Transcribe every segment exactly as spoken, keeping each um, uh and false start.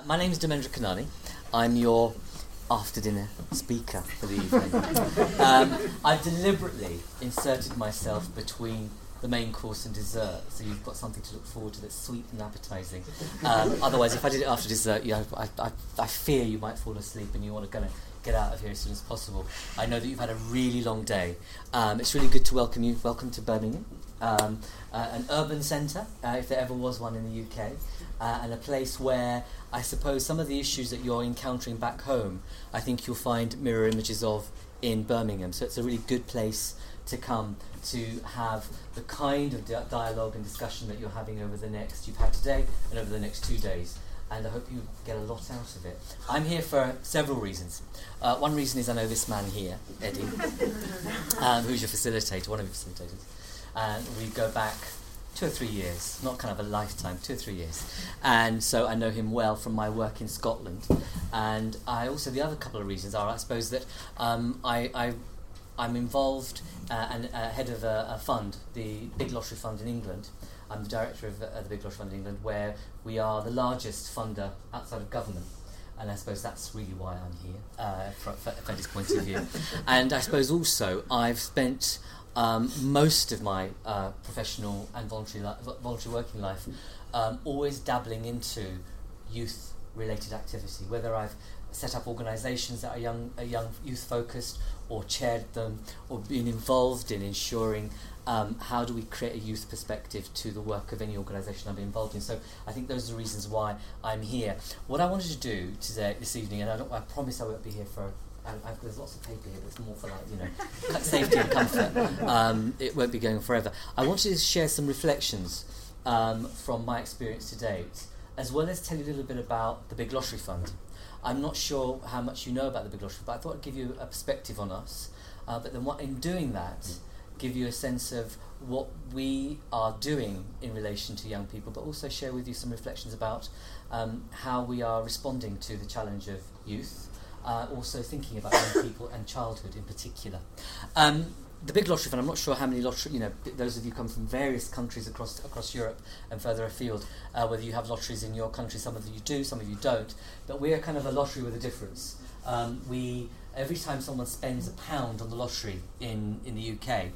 my name is Dharmendra Kanani. I'm your after-dinner speaker for the evening. um, I've deliberately inserted myself between the main course and dessert, so you've got something to look forward to that's sweet and appetising. Um, otherwise, if I did it after dessert, you know, I, I, I fear you might fall asleep and you want to kind of get out of here as soon as possible. I know that you've had a really long day. Um, it's really good to welcome you. Welcome to Birmingham, um, uh, an urban centre, uh, if there ever was one in the U K, uh, and a place where I suppose some of the issues that you're encountering back home, I think you'll find mirror images of in Birmingham. So it's a really good place to come to have the kind of di- dialogue and discussion that you're having over the next, you've had today and over the next two days. And I hope you get a lot out of it. I'm here for several reasons. Uh, one reason is I know this man here, Eddie, um, who's your facilitator, one of your facilitators. And we go back two or three years, not kind of a lifetime, two or three years. And so I know him well from my work in Scotland. And I also, the other couple of reasons are, I suppose, that um, I, I, I'm involved uh, and uh, head of a, a fund, the Big Lottery Fund in England. I'm the director of uh, the Big Lottery Fund in England, where we are the largest funder outside of government. And I suppose that's really why I'm here, uh, from Eddie's point of view. And I suppose also I've spent um, most of my uh, professional and voluntary, li- voluntary working life um, always dabbling into youth-related activity, whether I've set up organisations that are young, are young youth-focused, or chaired them, or been involved in ensuring Um, how do we create a youth perspective to the work of any organisation I'm involved in. So I think those are the reasons why I'm here. What I wanted to do today, this evening, and I, don't, I promise I won't be here for, I, I, there's lots of paper here, but it's more for like, you know, safety and comfort. Um, it won't be going forever. I wanted to share some reflections um, from my experience to date, as well as tell you a little bit about the Big Lottery Fund. I'm not sure how much you know about the Big Lottery Fund, but I thought I'd give you a perspective on us. Uh, but then what, in doing that, mm. give you a sense of what we are doing in relation to young people, but also share with you some reflections about um, how we are responding to the challenge of youth, uh, also thinking about young people and childhood in particular. Um, the Big Lottery Fund, I'm not sure how many lottery, you know, those of you come from various countries across across Europe and further afield, uh, whether you have lotteries in your country, some of you do, some of you don't, but we are kind of a lottery with a difference. Um, we, every time someone spends a pound on the lottery in, in the U K,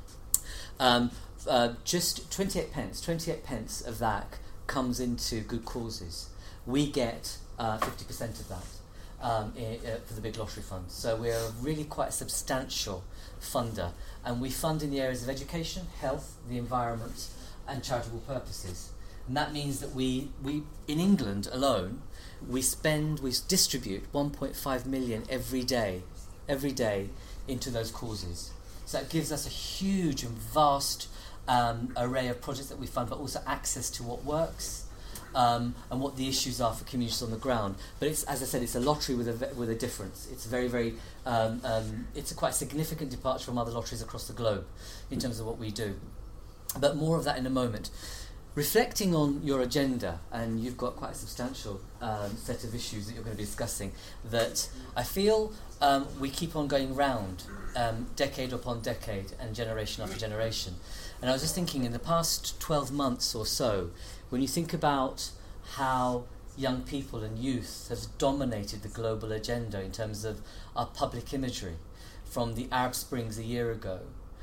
Um, uh, just twenty-eight pence, twenty-eight pence of that comes into good causes. We get uh, fifty percent of that um, I- uh, for the Big Lottery Fund. So we're really quite a substantial funder, and we fund in the areas of education, health, the environment, and charitable purposes. And that means that we, we in England alone, we spend, we distribute one point five million every day, every day into those causes. So it gives us a huge and vast um, array of projects that we fund, but also access to what works um, and what the issues are for communities on the ground. But it's, as I said, it's a lottery with a with a difference. It's very, very, um, um, it's a quite significant departure from other lotteries across the globe in terms of what we do. But more of that in a moment. Reflecting on your agenda, and you've got quite a substantial um, set of issues that you're going to be discussing, that I feel um, we keep on going round um, decade upon decade and generation after generation. And I was just thinking, in the past twelve months or so, when you think about how young people and youth have dominated the global agenda in terms of our public imagery, from the Arab Springs a year ago,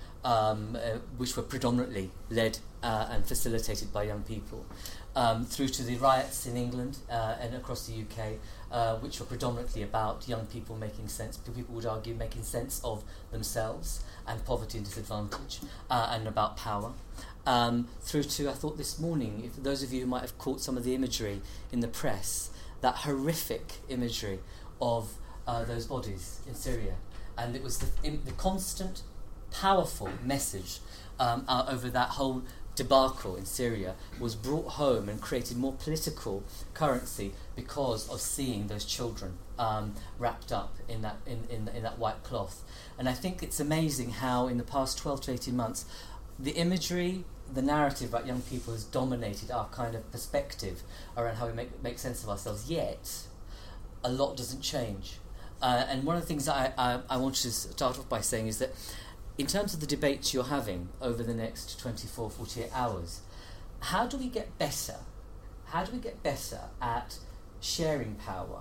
Um, uh, which were predominantly led uh, and facilitated by young people, um, through to the riots in England uh, and across the U K, uh, which were predominantly about young people making sense, people would argue making sense of themselves and poverty and disadvantage, uh, and about power, um, through to, I thought this morning, if those of you who might have caught some of the imagery in the press, that horrific imagery of uh, those bodies in Syria, and it was the, in, the constant powerful message um, uh, over that whole debacle in Syria was brought home and created more political currency because of seeing those children um, wrapped up in that in, in, in that white cloth. And I think it's amazing how in the past twelve to eighteen months the imagery, the narrative about young people has dominated our kind of perspective around how we make, make sense of ourselves, yet a lot doesn't change. Uh, and one of the things that I, I, I want to start off by saying is that in terms of the debates you're having over the next twenty-four, forty-eight hours, how do we get better? How do we get better at sharing power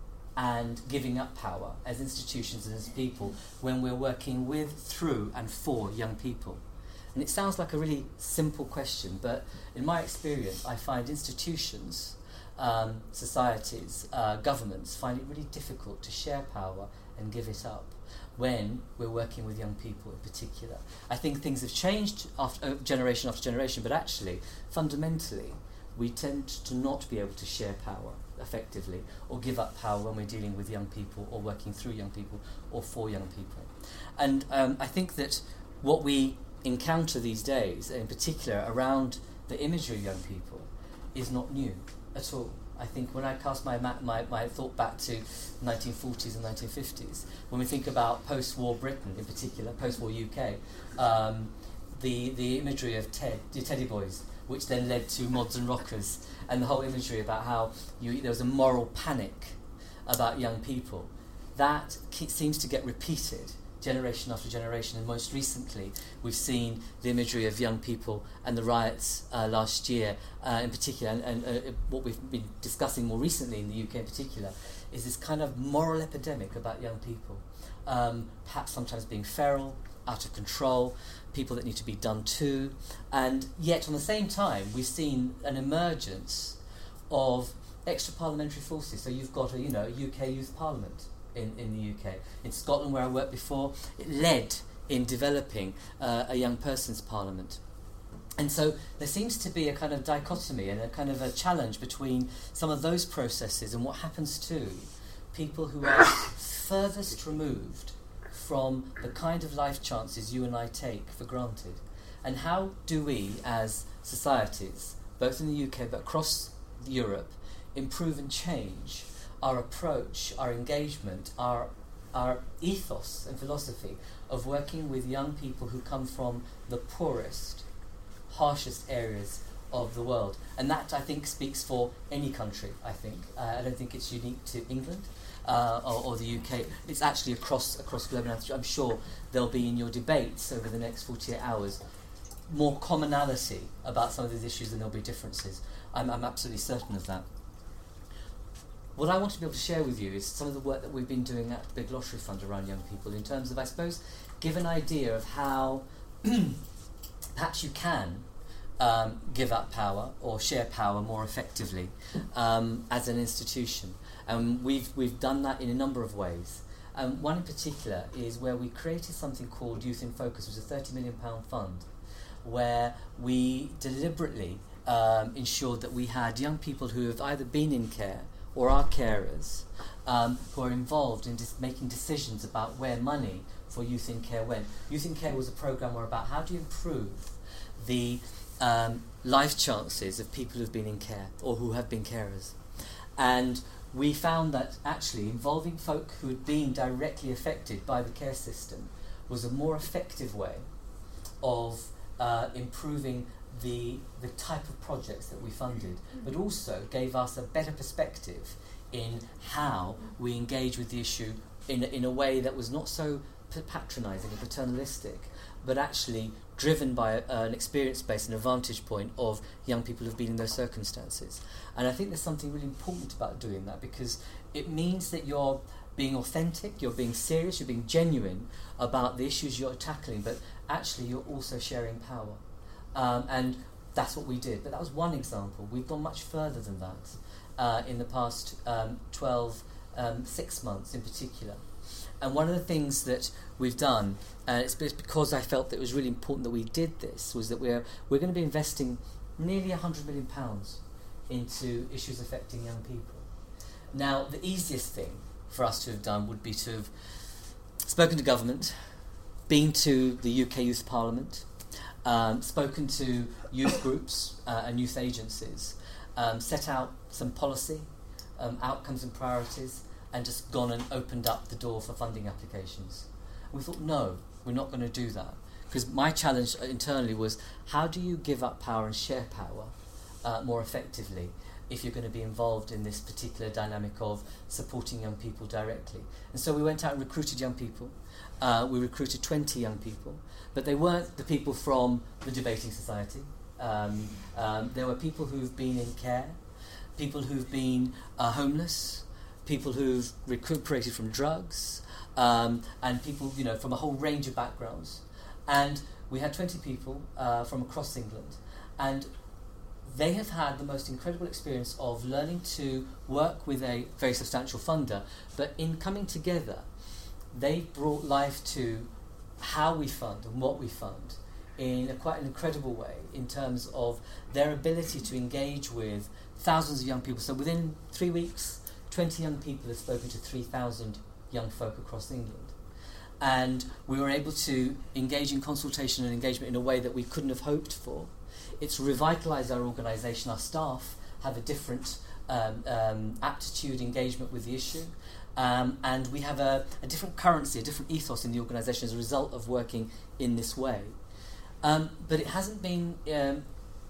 and giving up power as institutions and as people when we're working with, through and for young people? And it sounds like a really simple question, but in my experience I find institutions, um, societies, uh, governments find it really difficult to share power and give it up when we're working with young people in particular. I think things have changed after, uh, generation after generation, but actually, fundamentally, we tend to not be able to share power effectively or give up power when we're dealing with young people or working through young people or for young people. And um, I think that what we encounter these days, in particular around the imagery of young people, is not new at all. I think when I cast my, ma- my my thought back to nineteen forties and nineteen fifties, when we think about post-war Britain in particular, post-war U K, um, the the imagery of Ted, the Teddy Boys, which then led to Mods and Rockers, and the whole imagery about how you, there was a moral panic about young people, that ke- seems to get repeated generation after generation, and most recently we've seen the imagery of young people and the riots uh, last year uh, in particular, and, and uh, what we've been discussing more recently in the U K in particular is this kind of moral epidemic about young people, um, perhaps sometimes being feral, out of control, people that need to be done to, and yet on the same time we've seen an emergence of extra parliamentary forces. So you've got a you know a U K Youth Parliament In, in the U K. In Scotland, where I worked before, it led in developing uh, a young person's parliament. And so there seems to be a kind of dichotomy and a kind of a challenge between some of those processes and what happens to people who are furthest removed from the kind of life chances you and I take for granted. And how do we, as societies, both in the U K but across Europe, improve and change our approach, our engagement, our our ethos and philosophy of working with young people who come from the poorest, harshest areas of the world. And that, I think, speaks for any country, I think. Uh, I don't think it's unique to England uh, or, or the U K. It's actually across across global. I'm sure there'll be in your debates over the next forty-eight hours more commonality about some of these issues than there'll be differences. I'm, I'm absolutely certain of that. What I want to be able to share with you is some of the work that we've been doing at the Big Lottery Fund around young people, in terms of, I suppose, give an idea of how perhaps you can um, give up power or share power more effectively um, as an institution. And we've we've done that in a number of ways. Um, one in particular is where we created something called Youth in Focus, which is a thirty million pounds fund, where we deliberately um, ensured that we had young people who have either been in care or are carers, um, who are involved in dis- making decisions about where money for Youth in Care went. Youth in Care was a programme where about how do you improve the um, life chances of people who've been in care or who have been carers. And we found that actually involving folk who had been directly affected by the care system was a more effective way of uh, improving the the type of projects that we funded, but also gave us a better perspective in how we engage with the issue in, in a way that was not so patronising and paternalistic, but actually driven by a, an experience base and a vantage point of young people who've been in those circumstances. And I think there's something really important about doing that, because it means that you're being authentic, you're being serious, you're being genuine about the issues you're tackling, but actually you're also sharing power. Um, and that's what we did. But that was one example. We've gone much further than that uh, in the past um, twelve, um, six months in particular. And one of the things that we've done, and it's because I felt that it was really important that we did this, was that we're we're going to be investing nearly one hundred million pounds into issues affecting young people. Now, the easiest thing for us to have done would be to have spoken to government, been to the U K Youth Parliament, Um, spoken to youth groups uh, and youth agencies, um, set out some policy, um, outcomes and priorities, and just gone and opened up the door for funding applications. And we thought, no, we're not going to do that. Because my challenge internally was, how do you give up power and share power uh, more effectively if you're going to be involved in this particular dynamic of supporting young people directly? And so we went out and recruited young people. Uh, we recruited twenty young people, but they weren't the people from the Debating Society. Um, um, there were people who've been in care. people who've been uh, homeless, people who've recuperated from drugs, um, and people, you know, from a whole range of backgrounds. And we had twenty people uh, from across England, and they have had the most incredible experience of learning to work with a very substantial funder, but in coming together, they brought life to how we fund and what we fund in a quite an incredible way in terms of their ability to engage with thousands of young people. So within three weeks, twenty young people have spoken to three thousand young folk across England. And we were able to engage in consultation and engagement in a way that we couldn't have hoped for. It's revitalised our organisation. Our staff have a different um, um, aptitude, engagement with the issue. Um, and we have a, a different currency, a different ethos in the organisation as a result of working in this way. Um, but it hasn't been, um,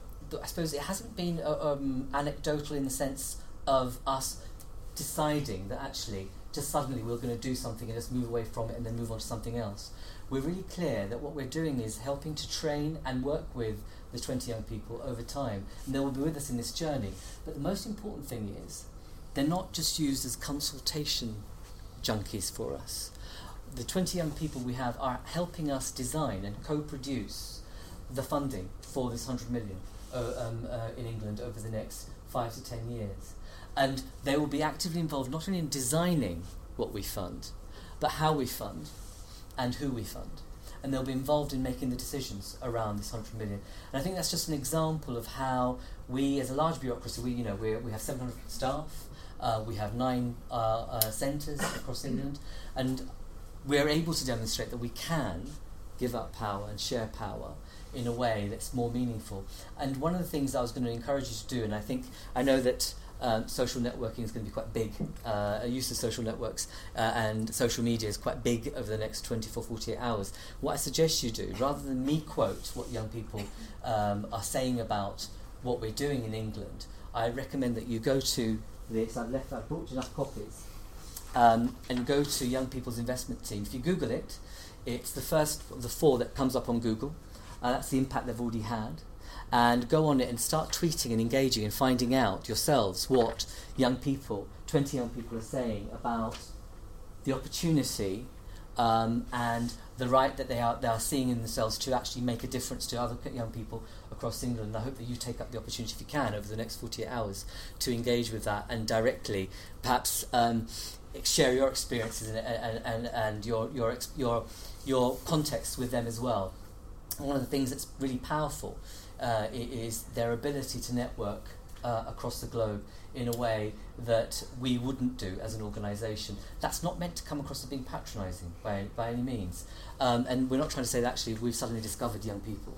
I suppose it hasn't been uh, um, anecdotal in the sense of us deciding that actually just suddenly we're going to do something and just move away from it and then move on to something else. We're really clear that what we're doing is helping to train and work with the twenty young people over time, and they will be with us in this journey. But the most important thing is they're not just used as consultation junkies for us. The twenty young people we have are helping us design and co-produce the funding for this one hundred million uh, um, uh, in England over the next five to ten years. And they will be actively involved not only in designing what we fund, but how we fund and who we fund. And they'll be involved in making the decisions around this one hundred million. And I think that's just an example of how we, as a large bureaucracy, we, you know, we we have seven hundred staff, uh, we have nine uh, uh, centres across England, and we're able to demonstrate that we can give up power and share power in a way that's more meaningful. And one of the things I was going to encourage you to do, and I think, I know that Um, social networking is going to be quite big. Uh, use of social networks uh, and social media is quite big over the next twenty-four, forty-eight hours. What I suggest you do, rather than me quote what young people um, are saying about what we're doing in England, I recommend that you go to this. I've left, I've brought enough copies, um, and go to Young People's Investment Team. If you Google it, it's the first of the four that comes up on Google. Uh, that's the impact they've already had. And go on it and start tweeting and engaging and finding out yourselves what young people, twenty young people, are saying about the opportunity um, and the right that they are they are seeing in themselves to actually make a difference to other young people across England. And I hope that you take up the opportunity, if you can, over the next forty-eight hours to engage with that and directly perhaps um, share your experiences and, and, and, and your, your, your, your context with them as well. And one of the things that's really powerful Uh, is their ability to network uh, across the globe in a way that we wouldn't do as an organisation. That's not meant to come across as being patronising by, by any means. Um, and we're not trying to say that actually we've suddenly discovered young people.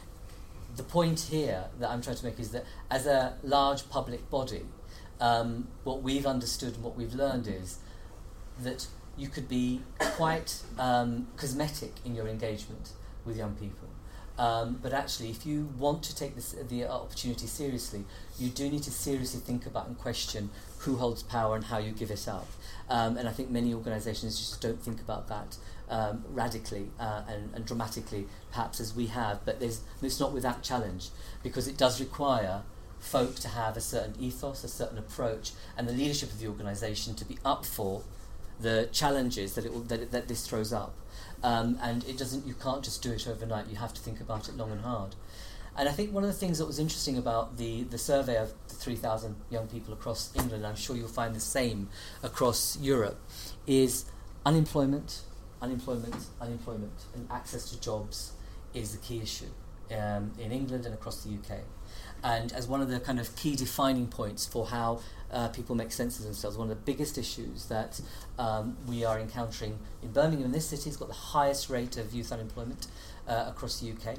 The point here that I'm trying to make is that as a large public body, um, what we've understood and what we've learned is that you could be quite um, cosmetic in your engagement with young people. Um, but actually, if you want to take this, the opportunity seriously, you do need to seriously think about and question who holds power and how you give it up. Um, and I think many organisations just don't think about that um, radically uh, and, and dramatically, perhaps as we have. But there's, it's not without challenge, because it does require folk to have a certain ethos, a certain approach, and the leadership of the organisation to be up for the challenges that it will, that, it, that this throws up. Um, and it doesn't. You can't just do it overnight. You have to think about it long and hard. And I think one of the things that was interesting about the, the survey of the three thousand young people across England, and I'm sure you'll find the same across Europe, is unemployment, unemployment, unemployment, and access to jobs is the key issue um, in England and across the U K. And as one of the kind of key defining points for how uh, people make sense of themselves, one of the biggest issues that um, we are encountering in Birmingham, in this city, has got the highest rate of youth unemployment uh, across the U K.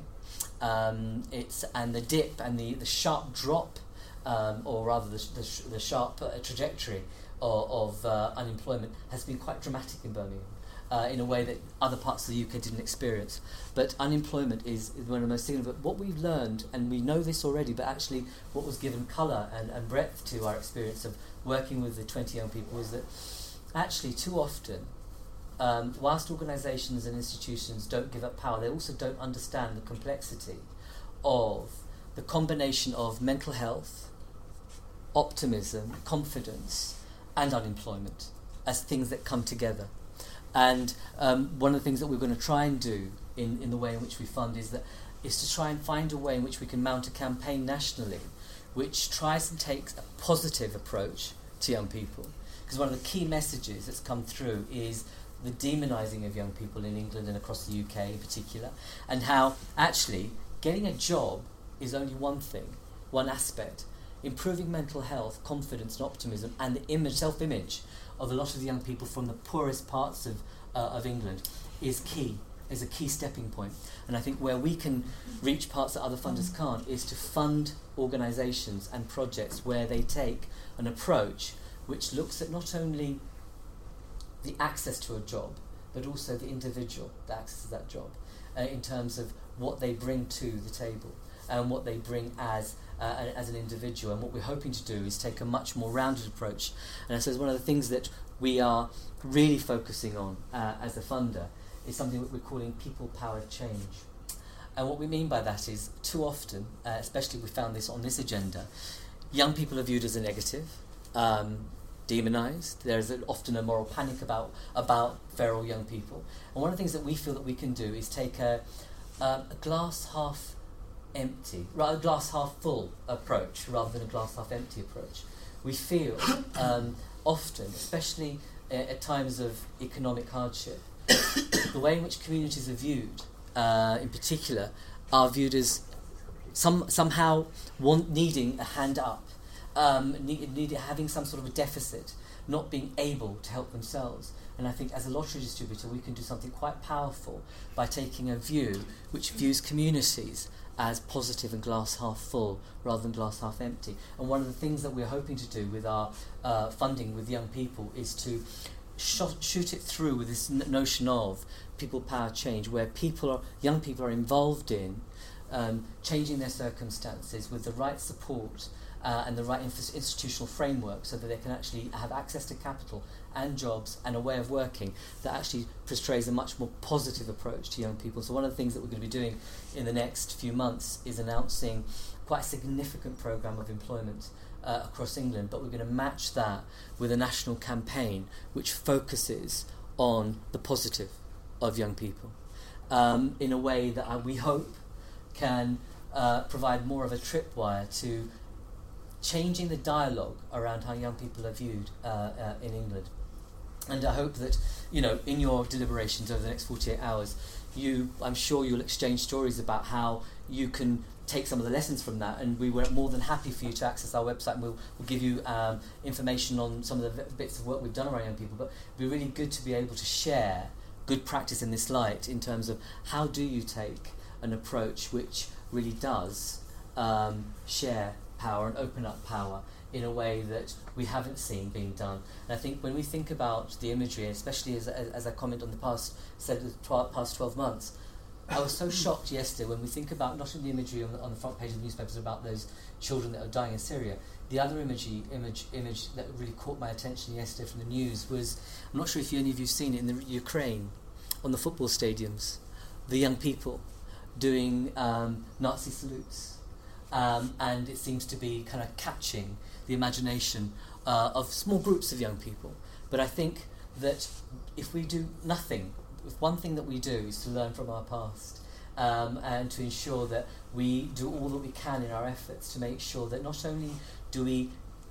Um, it's and the dip and the, the sharp drop, um, or rather the, the, sh- the sharp uh, trajectory of, of uh, unemployment has been quite dramatic in Birmingham. Uh, in a way that other parts of the U K didn't experience. But unemployment is, is one of the most significant. What we've learned, and we know this already, but actually what was given colour and, and breadth to our experience of working with the twenty young people is that actually too often, um, whilst organisations and institutions don't give up power, they also don't understand the complexity of the combination of mental health, optimism, confidence, and unemployment as things that come together. And um, one of the things that we're going to try and do in, in the way in which we fund is that is to try and find a way in which we can mount a campaign nationally which tries and takes a positive approach to young people. Because one of the key messages that's come through is the demonising of young people in England and across the U K in particular, and how actually getting a job is only one thing, one aspect. Improving mental health, confidence and optimism and the image, self-image of a lot of the young people from the poorest parts of, uh, of England is key, is a key stepping point. And I think where we can reach parts that other funders can't is to fund organisations and projects where they take an approach which looks at not only the access to a job, but also the individual that accesses that job, uh, in terms of what they bring to the table and what they bring as uh, as an individual. And what we're hoping to do is take a much more rounded approach. And I suppose one of the things that we are really focusing on uh, as a funder is something that we're calling people-powered change. And what we mean by that is, too often, uh, especially we found this on this agenda, young people are viewed as a negative, um, demonised. There's a, often a moral panic about about feral young people. And one of the things that we feel that we can do is take a, um, a glass half empty, rather a glass half full approach rather than a glass half empty approach. We feel um, often, especially uh, at times of economic hardship, the way in which communities are viewed, uh, in particular, are viewed as some somehow want, needing a hand up, um, need, need, having some sort of a deficit, not being able to help themselves. And I think as a lottery distributor we can do something quite powerful by taking a view which views communities as positive and glass half full rather than glass half empty. And one of the things that we're hoping to do with our uh, funding with young people is to Shot, shoot it through with this n- notion of people power change, where people are, young people are involved in um, changing their circumstances with the right support uh, and the right inf- institutional framework, so that they can actually have access to capital and jobs and a way of working that actually portrays a much more positive approach to young people. So one of the things that we're going to be doing in the next few months is announcing quite a significant programme of employment Uh, across England, but we're going to match that with a national campaign which focuses on the positive of young people um, in a way that uh, we hope can uh, provide more of a tripwire to changing the dialogue around how young people are viewed uh, uh, in England. And I hope that, you know, in your deliberations over the next forty-eight hours, you, I'm sure you'll exchange stories about how you can take some of the lessons from that, and we were more than happy for you to access our website, and we'll, we'll give you um, information on some of the bits of work we've done around young people. But it'd be really good to be able to share good practice in this light in terms of how do you take an approach which really does um, share power and open up power in a way that we haven't seen being done. And I think when we think about the imagery, especially as, as, as I comment on the past, said the tw- past twelve months, I was so shocked yesterday when we think about not only the imagery on the, on the front page of the newspapers about those children that are dying in Syria. The other imagery, image image that really caught my attention yesterday from the news was, I'm not sure if any of you have seen it, in the Ukraine, on the football stadiums, the young people doing um, Nazi salutes. Um, and it seems to be kind of catching the imagination uh, of small groups of young people. But I think that if we do nothing, if one thing that we do is to learn from our past um, and to ensure that we do all that we can in our efforts to make sure that not only do we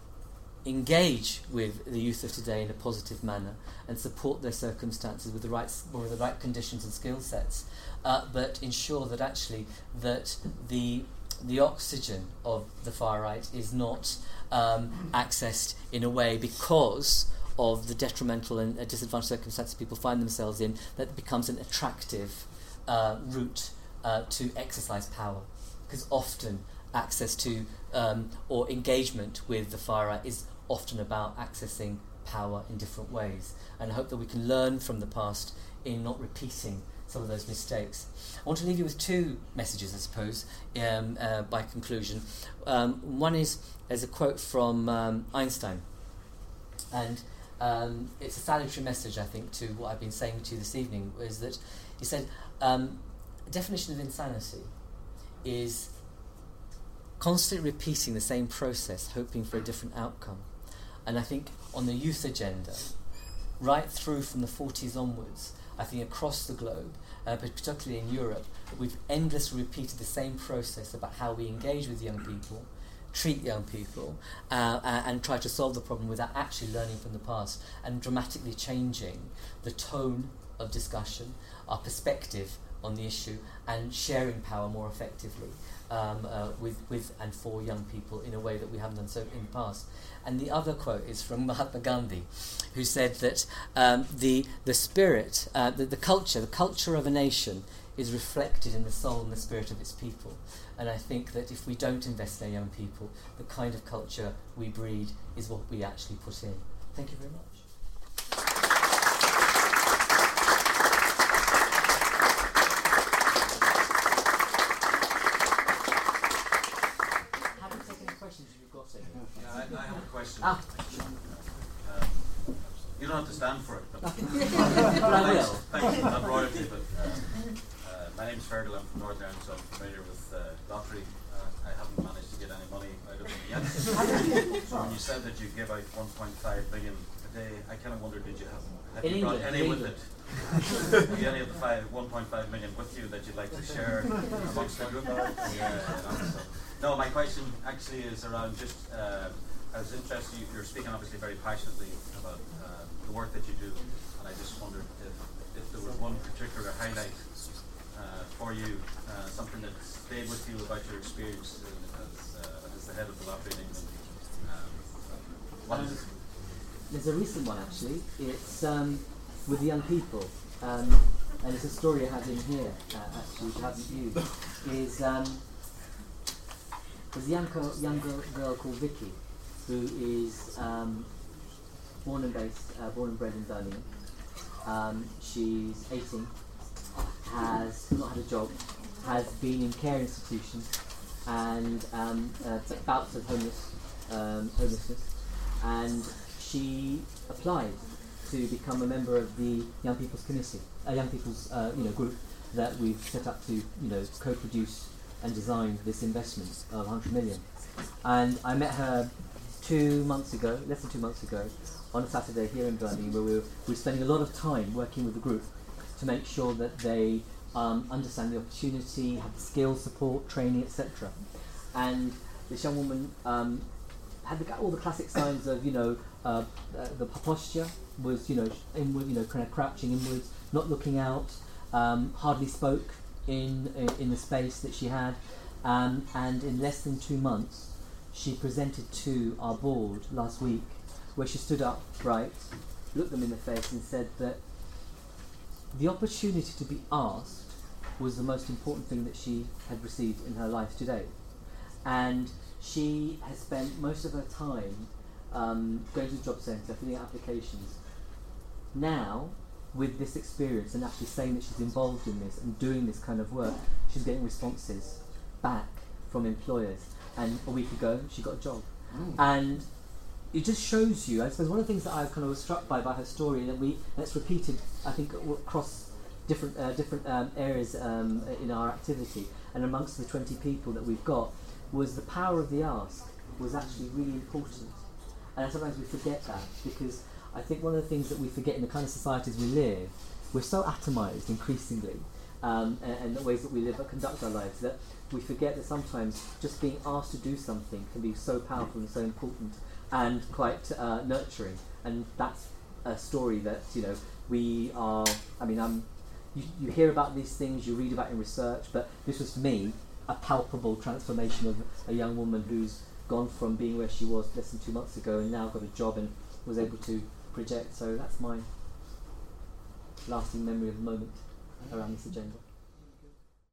engage with the youth of today in a positive manner and support their circumstances with the right, with the right conditions and skill sets, uh, but ensure that actually that the the oxygen of the far right is not um, accessed in a way because of the detrimental and uh, disadvantaged circumstances people find themselves in, that becomes an attractive uh, route uh, to exercise power. Because often access to um, or engagement with the far right is often about accessing power in different ways. And I hope that we can learn from the past in not repeating some of those mistakes. I want to leave you with two messages, I suppose, um, uh, by conclusion. Um, one is, there's a quote from um, Einstein, and um, it's a salutary message, I think, to what I've been saying to you this evening, is that he said, um, a definition of insanity is constantly repeating the same process, hoping for a different outcome. And I think on the youth agenda, right through from the forties onwards, I think across the globe, uh, but particularly in Europe, we've endlessly repeated the same process about how we engage with young people, treat young people, uh, uh, and try to solve the problem without actually learning from the past and dramatically changing the tone of discussion, our perspective on the issue, and sharing power more effectively um, uh, with, with and for young people in a way that we haven't done so in the past. And the other quote is from Mahatma Gandhi, who said that um, the the spirit, uh, the, the culture, the culture of a nation is reflected in the soul and the spirit of its people. And I think that if we don't invest in our young people, the kind of culture we breed is what we actually put in. Thank you very much. Ah. Um, you don't have to stand for it. But but I will. Thanks, not royalty, but uh, uh, my name's Fergal. I'm from Northern Ireland, so I'm familiar with uh, lottery. Uh, I haven't managed to get any money out of it yet. So when you said that you give out one point five billion a day, I kind of wondered, did you have, have in you brought England, any in with England. it? Have you any of the five, one point five million with you that you'd like to share amongst the group? Yeah, so. No, my question actually is around just. Uh, I was interested, you, you're speaking obviously very passionately about uh, the work that you do, and I just wondered if, if there was one particular highlight uh, for you, uh, something that stayed with you about your experience as, uh, as the head of the lottery in England. Um, what um, is it? There's a recent one actually. It's um, with the young people, um, and it's a story I have in here uh, actually, which I haven't used. Is um, there's a young, girl, young girl, girl called Vicky, who is um, born and based, uh, born and bred in Birmingham. Um, she's eighteen, has not had a job, has been in care institutions, and um, uh, bouts of homeless, um, homelessness. And she applied to become a member of the Young People's Committee, a Young People's uh, you know group that we've set up to you know co-produce and design this investment of one hundred million. And I met her two months ago, less than two months ago, on a Saturday here in Birmingham, where we were, we were spending a lot of time working with the group to make sure that they um, understand the opportunity, have the skills, support, training, et cetera. And this young woman um, had the, all the classic signs of, you know, uh, uh, the posture was, you know, inward, you know, kind of crouching inwards, not looking out, um, hardly spoke in, in in the space that she had, um, and in less than two months. She presented to our board last week, where she stood upright, looked them in the face and said that the opportunity to be asked was the most important thing that she had received in her life to date. And she has spent most of her time um, going to the job centre, filling out applications. Now, with this experience and actually saying that she's involved in this and doing this kind of work, she's getting responses back from employers. And a week ago, she got a job. Mm. And it just shows you, I suppose one of the things that I kind of was struck by by her story, and that we that's repeated, I think, across different uh, different um, areas um, in our activity, and amongst the twenty people that we've got, was the power of the ask was actually really important. And sometimes we forget that, because I think one of the things that we forget in the kind of societies we live, we're so atomised increasingly, um, and, and the ways that we live and conduct our lives, that we forget that sometimes just being asked to do something can be so powerful and so important and quite uh, nurturing. And that's a story that, you know, we are, I mean, I'm, you, you hear about these things, you read about in research, but this was for me a palpable transformation of a young woman who's gone from being where she was less than two months ago and now got a job and was able to project. So that's my lasting memory of the moment around this agenda.